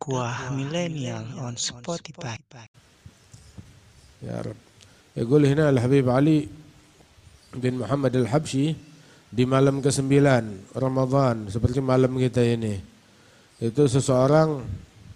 Dakwah Millennial on Spotify. يا رب. يقول هنا الحبيب علي bin Muhammad al-Habsyi di malam ke-9 Ramadan seperti malam kita ini. Itu seseorang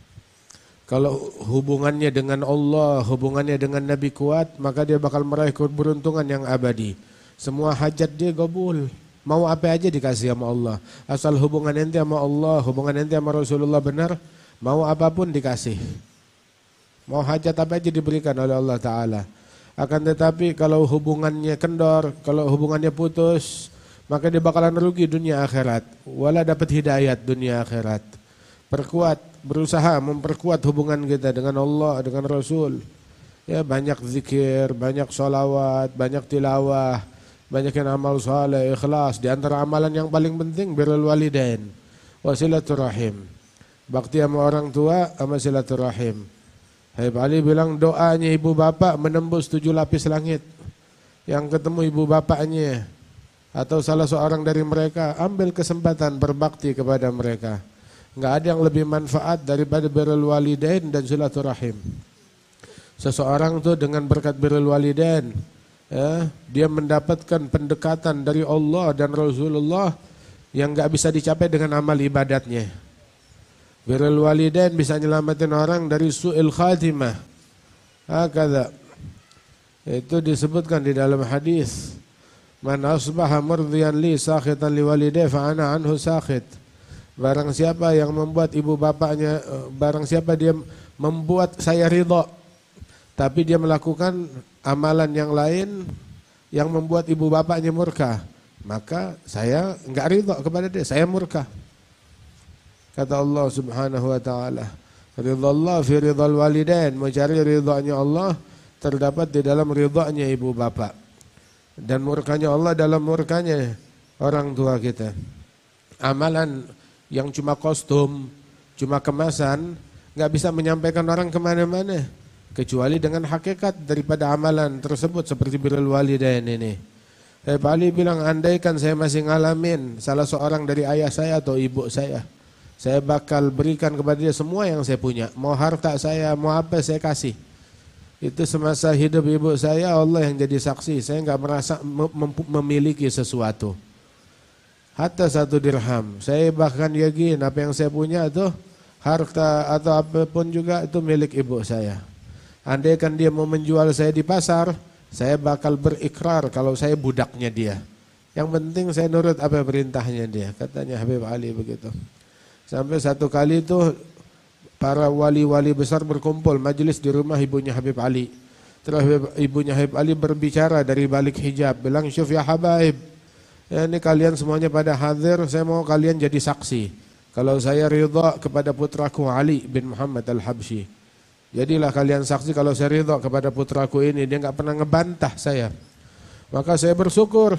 kalau hubungannya dengan Allah, hubungannya dengan Nabi kuat, maka dia bakal meraih keberuntungan yang abadi. Semua hajat dia kabul. Mau apa aja dikasih sama Allah. Asal hubungan ente sama Allah, hubungan ente sama Rasulullah benar, mau apapun dikasih. Mau hajat apa aja diberikan oleh Allah Ta'ala. Akan tetapi kalau hubungannya kendor, kalau hubungannya putus, maka dia bakalan rugi dunia akhirat. Wala dapat hidayat dunia akhirat. Perkuat, berusaha memperkuat hubungan kita dengan Allah, dengan Rasul. Ya, banyak zikir, banyak sholawat, banyak tilawah, banyak yang amal saleh, ikhlas. Di antara amalan yang paling penting birrul walidain, wasilaturrahim. Bakti sama orang tua, sama silaturahim. Habib Ali bilang doanya ibu bapak menembus 7 lapis langit. Yang ketemu ibu bapaknya atau salah seorang dari mereka, ambil kesempatan berbakti kepada mereka. Enggak ada yang lebih manfaat daripada birrul walidain dan silaturahim. Seseorang tuh dengan berkat birrul walidain, ya, dia mendapatkan pendekatan dari Allah dan Rasulullah yang enggak bisa dicapai dengan amal ibadatnya. Birrul walidain bisa nyelamatin orang dari su'il khatimah. Hakadha. Itu disebutkan di dalam hadis. Man asbaha murdiyan li sakhitan li walidayhi fa ana anhu sakhit. Barang siapa yang membuat ibu bapaknya, barang siapa dia membuat saya ridha, tapi dia melakukan amalan yang lain yang membuat ibu bapaknya murka, maka saya enggak ridha kepada dia, saya murka. Kata Allah Subhanahu wa taala, ridhallah fi ridhal walidain, mencari ridhanya Allah terdapat di dalam ridhanya ibu bapak. Dan murkanya Allah dalam murkanya orang tua kita. Amalan yang cuma kostum, cuma kemasan, enggak bisa menyampaikan orang kemana-mana kecuali dengan hakikat daripada amalan tersebut seperti birrul walidain ini. Habib Ali bilang, andaikan saya masih ngalamin salah seorang dari ayah saya atau ibu saya bakal berikan kepada dia semua yang saya punya. Mau harta saya, mau apa saya kasih. Itu semasa hidup ibu saya, Allah yang jadi saksi. Saya enggak merasa memiliki sesuatu. Hatta 1 dirham. Saya bahkan yakin apa yang saya punya itu harta atau apapun juga itu milik ibu saya. Andaikan dia mau menjual saya di pasar, saya bakal berikrar kalau saya budaknya dia. Yang penting saya nurut apa perintahnya dia. Katanya Habib Ali begitu. Sampai satu kali itu para wali-wali besar berkumpul majelis di rumah ibunya Habib Ali. Terus ibunya Habib Ali berbicara dari balik hijab, bilang, "Syuf ya habaib, ya, ini kalian semuanya pada hadir, saya mau kalian jadi saksi. Kalau saya ridha kepada putraku Ali bin Muhammad al-Habsyi. Jadilah kalian saksi kalau saya ridha kepada putraku ini, dia enggak pernah ngebantah saya. Maka saya bersyukur.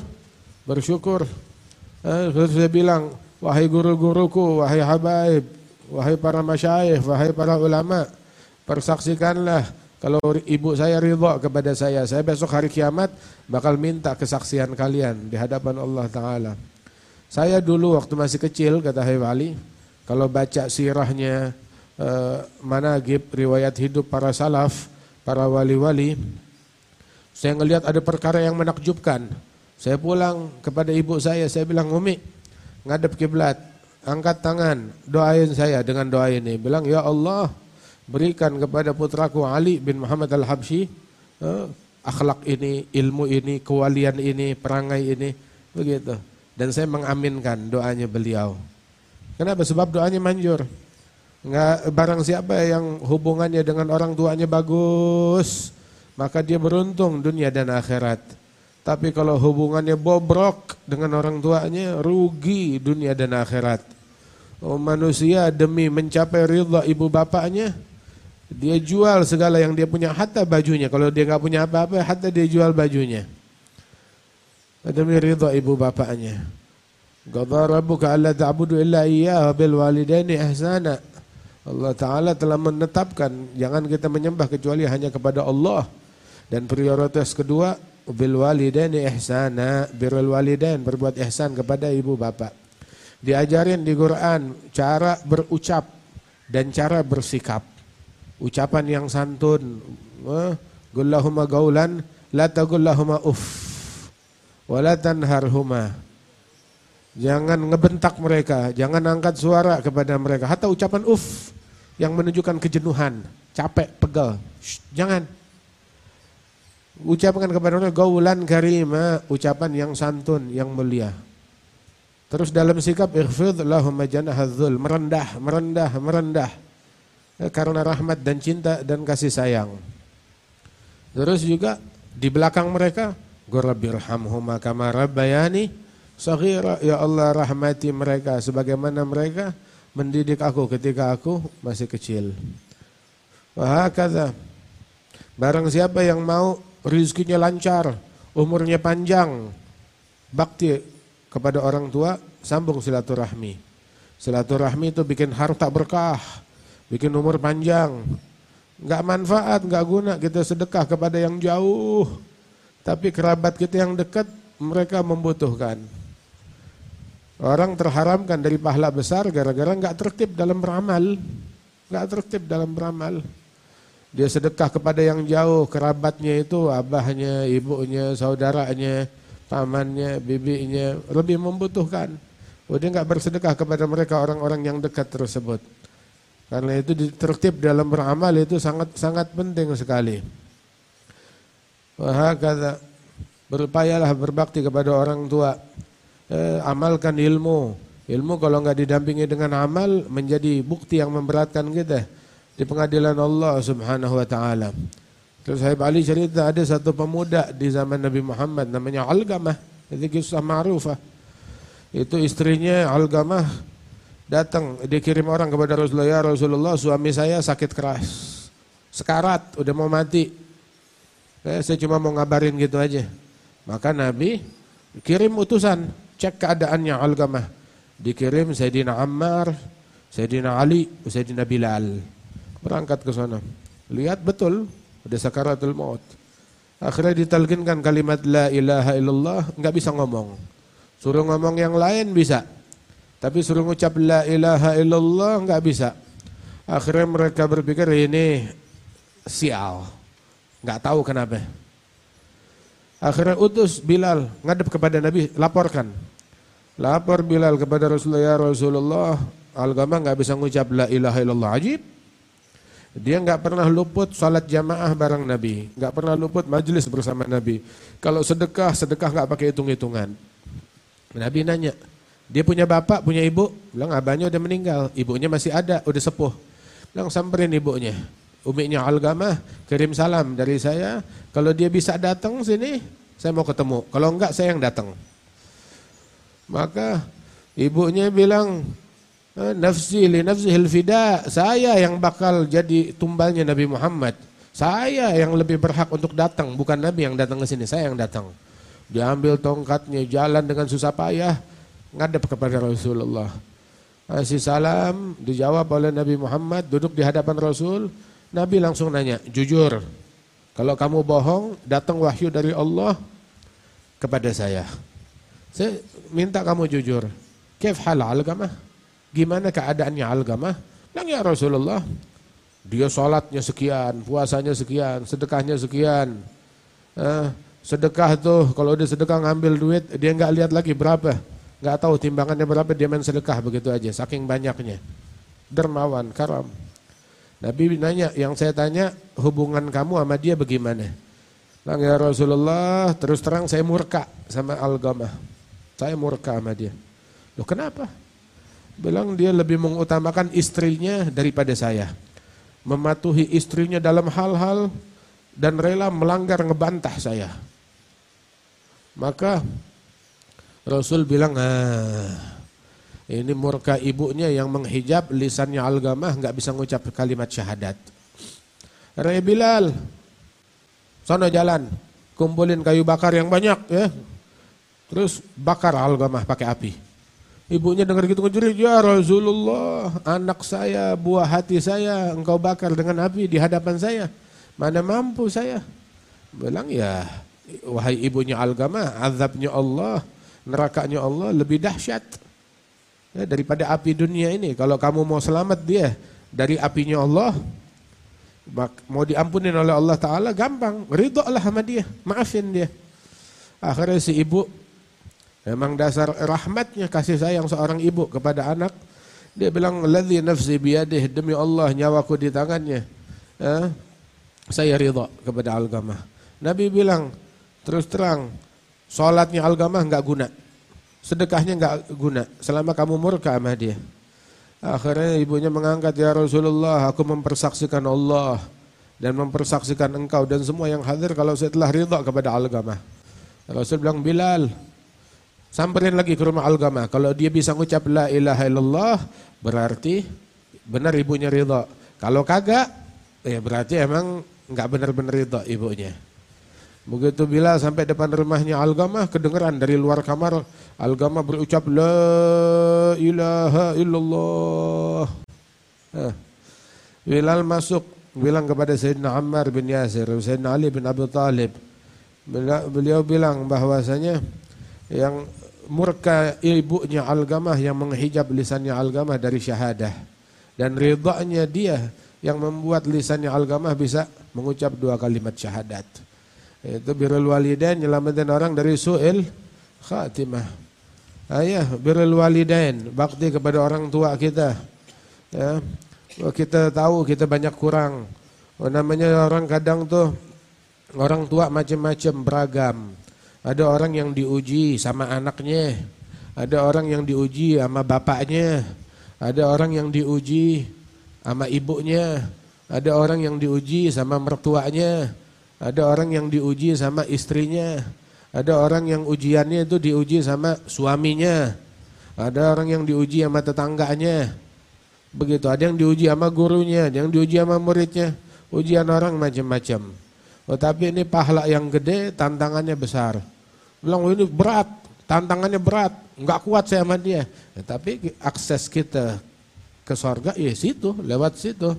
Terus saya bilang, wahai guru-guruku, wahai habaib, wahai para masyayikh, wahai para ulama, persaksikanlah kalau ibu saya ridha kepada saya besok hari kiamat bakal minta kesaksian kalian di hadapan Allah Ta'ala. Saya dulu waktu masih kecil, kata Habib Ali, kalau baca sirahnya, managib, riwayat hidup para salaf, para wali-wali, saya ngelihat ada perkara yang menakjubkan. Saya pulang kepada ibu saya bilang, Umi, ngadep kiblat, angkat tangan, doain saya dengan doa ini. Bilang, ya Allah, berikan kepada putraku Ali bin Muhammad al-Habsyi akhlak ini, ilmu ini, kewalian ini, perangai ini, begitu. Dan saya mengaminkan doanya beliau. Kenapa? Sebab doanya manjur. Enggak, barang siapa yang hubungannya dengan orang tuanya bagus, maka dia beruntung dunia dan akhirat. Tapi kalau hubungannya bobrok dengan orang tuanya, rugi dunia dan akhirat. Manusia demi mencapai ridha ibu bapaknya, dia jual segala yang dia punya, hatta bajunya. Kalau dia enggak punya apa-apa, hatta dia jual bajunya. Demi ridha ibu bapaknya. Qadha rabbuka alla ta'budu illa iyyahu bil walidaini ihsana. Allah Ta'ala telah menetapkan jangan kita menyembah kecuali hanya kepada Allah. Dan prioritas kedua, bil walidaini ihsana, birrul walidain, berbuat ihsan kepada ibu bapak. Diajarin di Quran cara berucap dan cara bersikap. Ucapan yang santun. Gullahuma gaulan la tagullahuma uff wa la tanharhuma. Jangan ngebentak mereka, jangan angkat suara kepada mereka. Hatta ucapan uff yang menunjukkan kejenuhan, capek, pegal. Jangan. Ucapkan kepada mereka gaulan karima, ucapan yang santun, yang mulia. Terus dalam sikap ikhfid lahum janahadzul, merendah. Karena rahmat dan cinta dan kasih sayang. Terus juga di belakang mereka, Rabbirhamhuma kama rabbayani shaghira, ya Allah rahmati mereka sebagaimana mereka mendidik aku ketika aku masih kecil. Wa hakadha, barang siapa yang mau rezekinya lancar, umurnya panjang, bakti kepada orang tua, sambung silaturahmi. Silaturahmi itu bikin harta berkah, bikin umur panjang. Enggak manfaat, enggak guna kita sedekah kepada yang jauh, tapi kerabat kita yang dekat mereka membutuhkan. Orang terharamkan dari pahala besar gara-gara enggak tertib dalam beramal. Dia sedekah kepada yang jauh, kerabatnya itu abahnya, ibunya, saudaranya, pamannya, bibinya lebih membutuhkan. Dia enggak bersedekah kepada mereka orang-orang yang dekat tersebut. Karena itu tertib dalam beramal itu sangat penting sekali. Wahakadha, berupayalah berbakti kepada orang tua. Amalkan ilmu. Ilmu kalau enggak didampingi dengan amal menjadi bukti yang memberatkan kita di pengadilan Allah Subhanahu wa taala. Terus Habib Ali cerita ada satu pemuda di zaman Nabi Muhammad namanya Algamah, itu kisah ma'rufah. Itu istrinya Algamah datang, dikirim orang kepada Rasulullah, ya Rasulullah suami saya sakit keras, sekarat, udah mau mati. Saya cuma mau ngabarin gitu aja. Maka Nabi kirim utusan, cek keadaannya Algamah. Dikirim Sayyidina Ammar, Sayyidina Ali, Sayyidina Bilal. Berangkat ke sana. Lihat betul, udah sakaratul maut. Akhirnya ditalkinkan kalimat la ilaha illallah, enggak bisa ngomong. Suruh ngomong yang lain bisa, tapi suruh ngucap la ilaha illallah enggak bisa. Akhirnya mereka berpikir ini sial, enggak tahu kenapa. Akhirnya utus Bilal ngadep kepada Nabi, laporkan. Lapor Bilal kepada Rasulullah, ya Rasulullah, Algamah enggak bisa ngucap la ilaha illallah. Ajib. Dia enggak pernah luput salat jamaah bareng Nabi, enggak pernah luput majelis bersama Nabi. Kalau sedekah enggak pakai hitung-hitungan. Nabi nanya, dia punya bapak, punya ibu? Bilang abahnya udah meninggal, ibunya masih ada, udah sepuh. Bilang samperin ibunya, uminya Algamah, kirim salam dari saya. Kalau dia bisa datang sini, saya mau ketemu. Kalau enggak, saya yang datang. Maka ibunya bilang, nafsi li nafsihil fida, saya yang bakal jadi tumbalnya Nabi Muhammad. Saya yang lebih berhak untuk datang, bukan Nabi yang datang ke sini, saya yang datang. Diambil tongkatnya, jalan dengan susah payah, ngadep kepada Rasulullah. Kasih salam, dijawab oleh Nabi Muhammad, duduk di hadapan Rasul. Nabi langsung nanya, jujur, kalau kamu bohong, datang wahyu dari Allah kepada saya. Saya minta kamu jujur. Kaif hal Algamah? Gimana keadaannya Algamah? Bilang ya Rasulullah, dia sholatnya sekian, puasanya sekian, sedekahnya sekian. Sedekah tuh, kalau dia sedekah ngambil duit, dia enggak lihat lagi berapa. Enggak tahu timbangannya berapa, dia main sedekah begitu aja, saking banyaknya. Dermawan, karam. Nabi nanya, yang saya tanya, hubungan kamu sama dia bagaimana? Bilang ya Rasulullah, terus terang saya murka sama Algamah. Saya murka sama dia. Loh kenapa? Bilang dia lebih mengutamakan istrinya daripada saya. Mematuhi istrinya dalam hal-hal dan rela melanggar ngebantah saya. Maka Rasul bilang, ini murka ibunya yang menghijab lisannya Algamah, enggak bisa ngucap kalimat syahadat. Raya Bilal, sono jalan, kumpulin kayu bakar yang banyak ya. Terus bakar Algamah pakai api. Ibunya dengar gitu ngejerit, ya Rasulullah, anak saya, buah hati saya, engkau bakar dengan api di hadapan saya. Mana mampu saya? Bilang ya, wahai ibunya Algamah, azabnya Allah, nerakanya Allah lebih dahsyat ya, daripada api dunia ini. Kalau kamu mau selamat dia, dari apinya Allah, mau diampunin oleh Allah Ta'ala gampang, ridho lah sama dia, maafin dia. Akhirnya si ibu, memang dasar rahmatnya kasih sayang seorang ibu kepada anak, dia bilang, ladzi nafsi biyadih, demi Allah nyawaku di tangannya, saya ridho kepada Alqamah. Nabi bilang, terus terang, sholatnya Alqamah enggak guna, sedekahnya enggak guna, selama kamu murka sama dia. Akhirnya ibunya mengangkat, ya Rasulullah, aku mempersaksikan Allah dan mempersaksikan engkau dan semua yang hadir kalau saya telah ridha kepada Alqamah. Rasul bilang, Bilal, samperin lagi ke rumah Alqamah. Kalau dia bisa ngucap la ilaha illallah, berarti benar ibunya ridha. Kalau kagak, ya berarti emang enggak benar-benar ridha ibunya. Begitu Bilal sampai depan rumahnya Alqamah, kedengeran dari luar kamar Alqamah berucap la ilaha illallah. Bilal masuk, bilang kepada Sayyidina Ammar bin Yasir, Sayyidina Ali bin Abi Thalib. Beliau bilang bahwasanya yang murka ibunya Alqamah yang menghijab lisannya Alqamah dari syahadah, dan ridhanya dia yang membuat lisannya Alqamah bisa mengucap 2 kalimat syahadat. Itu birrul walidain, nyelamatin orang dari su'il khatimah. Ayah, birrul walidain, bakti kepada orang tua kita. Ya, kita tahu kita banyak kurang. Namanya orang kadang tuh orang tua macam-macam, beragam. Ada orang yang diuji sama anaknya, ada orang yang diuji sama bapaknya, ada orang yang diuji sama ibunya, ada orang yang diuji sama mertuanya, ada orang yang diuji sama istrinya, ada orang yang ujiannya itu diuji sama suaminya, ada orang yang diuji sama tetangganya. Begitu, ada yang diuji sama gurunya, ada yang diuji sama muridnya. Ujian orang macam-macam. Oh, tapi ini pahala yang gede, tantangannya besar. Bilang ini berat, tantangannya berat, enggak kuat saya sama dia. Ya, tapi akses kita ke surga ya situ, lewat situ.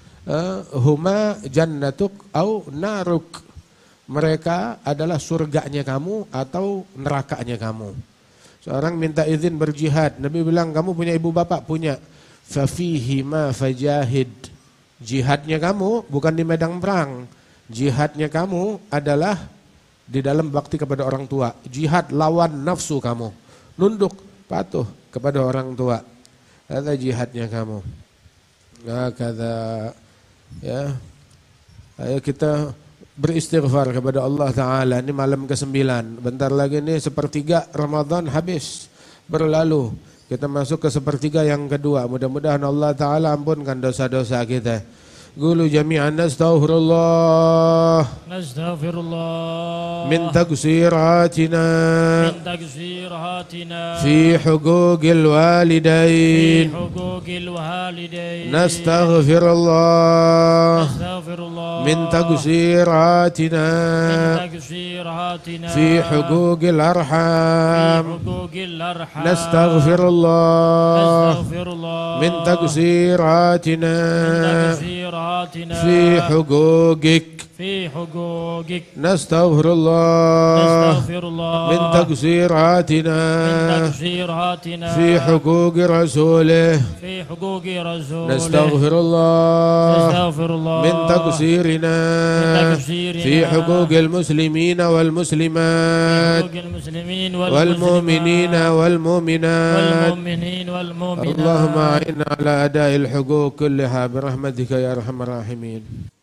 Huma jannatuk au naruk. Mereka adalah surganya kamu atau nerakanya kamu. Seorang minta izin berjihad, Nabi bilang, kamu punya ibu bapak? Punya. Fafihi ma fajahid. Jihadnya kamu bukan di medan perang. Jihadnya kamu adalah di dalam bakti kepada orang tua. Jihad lawan nafsu kamu. Nunduk, patuh kepada orang tua. Ada jihadnya kamu. Nah, kata ya. Ayo kita beristighfar kepada Allah Ta'ala. Ini malam ke-9. Bentar lagi nih 1/3 Ramadan habis, berlalu. Kita masuk ke 1/3 yang kedua. Mudah-mudahan Allah Ta'ala ampunkan dosa-dosa kita. Qulu jami'an nastaghfirullah min taqsiratina fi huquqil walidain nastaghfirullah min taqsiratina fi huquqil arham nastaghfirullah min taqsiratina في حقوقك نستغفر الله من تقصيراتنا في حقوق رسوله نستغفر الله من تقصيرنا في حقوق المسلمين والمسلمات والمؤمنين والمؤمنات اللهم أعنا على أداء الحقوق كلها برحمتك يا أرحم الراحمين.